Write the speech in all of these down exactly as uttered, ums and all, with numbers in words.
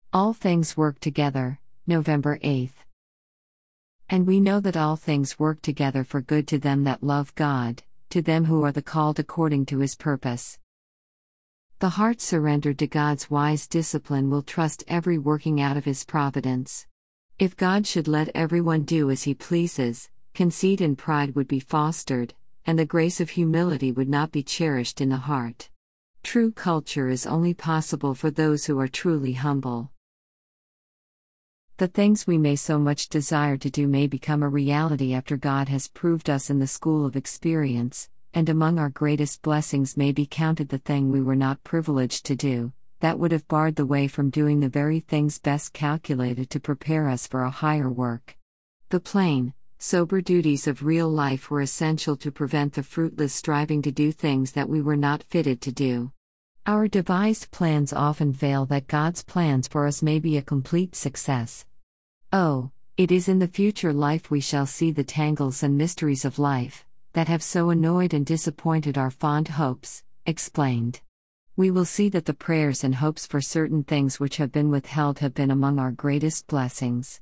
All things work together, November eighth. And we know that all things work together for good to them that love God, to them who are the called according to His purpose. The heart surrendered to God's wise discipline will trust every working out of His providence. If God should let everyone do as He pleases, conceit and pride would be fostered, and the grace of humility would not be cherished in the heart. True culture is only possible for those who are truly humble. The things we may so much desire to do may become a reality after God has proved us in the school of experience, and among our greatest blessings may be counted the thing we were not privileged to do, that would have barred the way from doing the very things best calculated to prepare us for a higher work. The plain, sober duties of real life were essential to prevent the fruitless striving to do things that we were not fitted to do. Our devised plans often fail that God's plans for us may be a complete success. Oh, it is in the future life we shall see the tangles and mysteries of life, that have so annoyed and disappointed our fond hopes, explained. We will see that the prayers and hopes for certain things which have been withheld have been among our greatest blessings.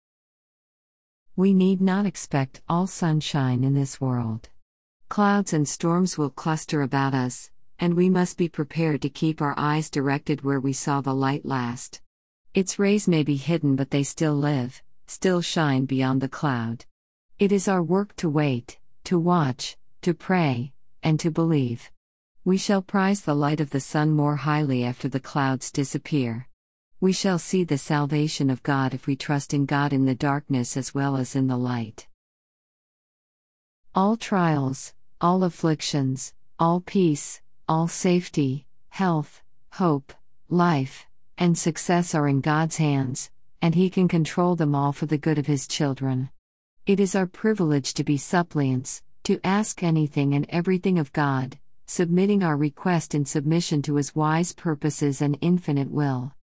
We need not expect all sunshine in this world. Clouds and storms will cluster about us, and we must be prepared to keep our eyes directed where we saw the light last. Its rays may be hidden, but they still live, still shine beyond the cloud. It is our work to wait, to watch, to pray, and to believe. We shall prize the light of the sun more highly after the clouds disappear. We shall see the salvation of God if we trust in God in the darkness as well as in the light. All trials, all afflictions, all peace, all safety, health, hope, life, and success are in God's hands, and He can control them all for the good of His children. It is our privilege to be suppliants, to ask anything and everything of God, submitting our request in submission to His wise purposes and infinite will.